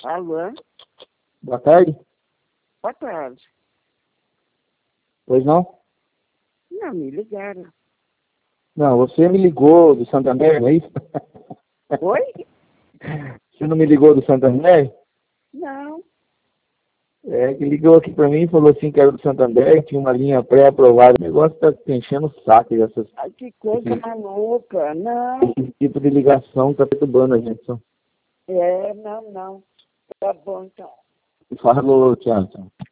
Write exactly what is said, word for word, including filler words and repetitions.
Alô? Boa tarde. Boa tarde. Pois não? Não, me ligaram. Não, você me ligou do Santander, não é isso? Oi? Você não me ligou do Santander? Não. É, que ligou aqui pra mim e falou assim que era do Santander, tinha uma linha pré-aprovada. O negócio tá enchendo o saco dessas, Ai, que coisa esse, maluca. Não. esse tipo de ligação tá perturbando a gente. Só. É, não, não. Tá bom, então. Falou, tchau, tchau.